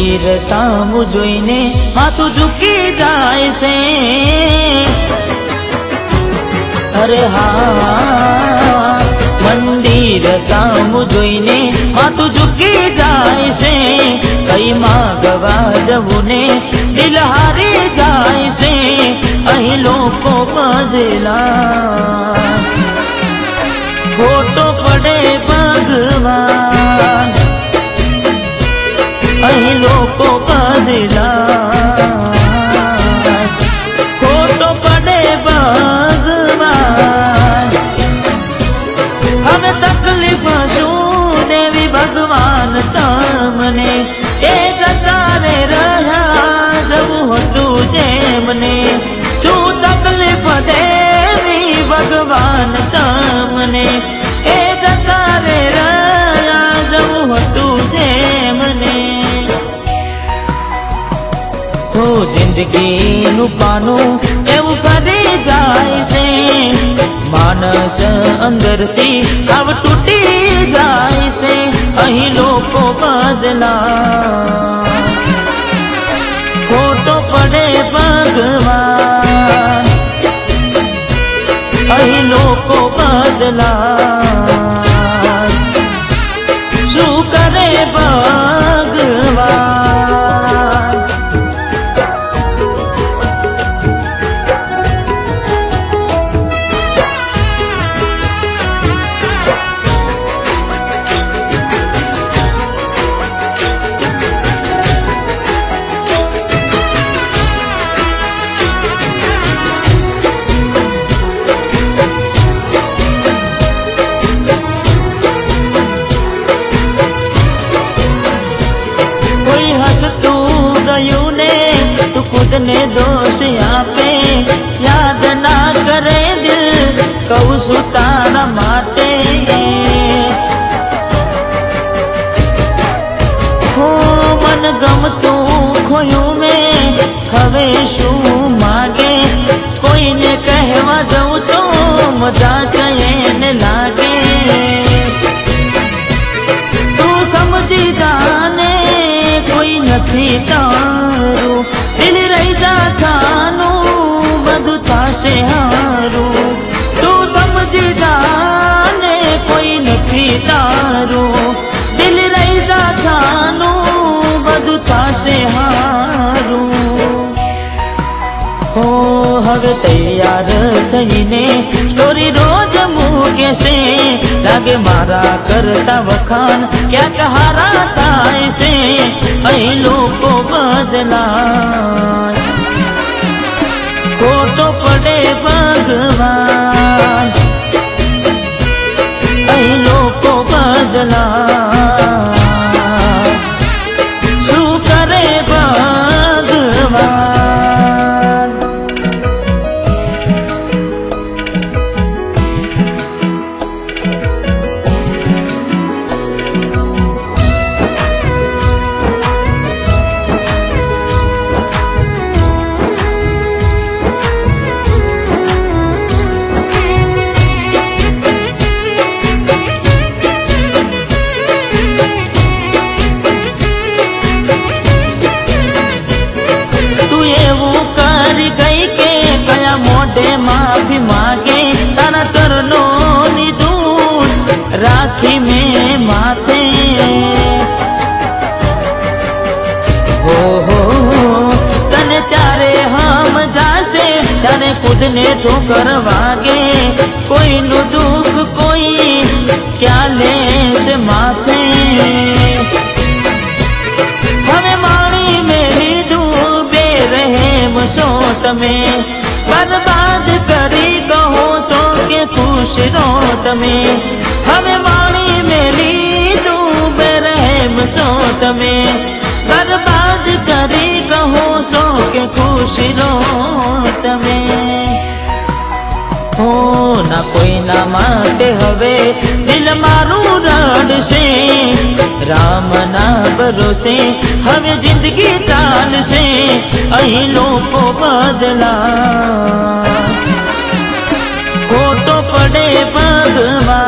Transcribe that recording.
मंदिर सामु जोईने माथुं झुकी जाय छे। अरे हाँ, मंदिर सामु जोईने माथुं झुकी जाय छे। कई मागवा जवुं ने दिल हारी जाय छे। अहीं लोको बदला खोटो पड़े भगवान। अहीं लोको बदला खोटो पड़े भगवान। हमें तकलीफ शू देवी भगवान तमने ए जता रे रहा जवुं हतुं जेमने। शू तकलीफ देवी भगवान तमने ए जता रे रहा जवुं हतुं जेमने। हो जिंदगी नु पानु एवं फरी जाय छे। मानस अंदर थी अब टूटी जाय छे। अहीं लोको बदला खोटो पड़े भगवान। अहीं लोको बदला शू करे भगवान। खुद ने दोष आपे याद ना करे दिल कहूँ सुतारा माटे। हो मन गमतू खोयूं में हवे शू मागे। कोई ने कहवा जाऊं तो मजाक एने लागे। तू समझी जाने कोई नथी तारू। दिल रही जा छानू बधु थाशे हारू। तू समझी जाने कोई नथी तारू। दिल रही जा छानू बधु थाशे हारू। हो हवे तैयार थईने स्टोरी रोज मूके से। लागे मारा करता वखान क्या कहारा थाय से। अहीं लोको बदला खोटो पड़े भगवान। अहीं लोको बदला शू करे भगवान। माफी मांगे तारा चरणों नी धूल राखी में माथे। हो तने त्यारे हम जासे त्यारे खुद ने ठोकर वागे। कोई नु दुख कोई क्या ले से माथे। हमें मारी मेरी डूबे रहे मसोत में। बर्बाद करी कहो सो के खुश रोत में। हमें मानी मेरी डूबे रहे मसोत में। बर्बाद करी कहो सो के खुश रोत में। हो ना कोई ना माटे हवे दिल मारू रड़ से। राम ना भरोसे हमें जिंदगी चाल से। अहीं लोको बदला खोटो पड़े भगवान।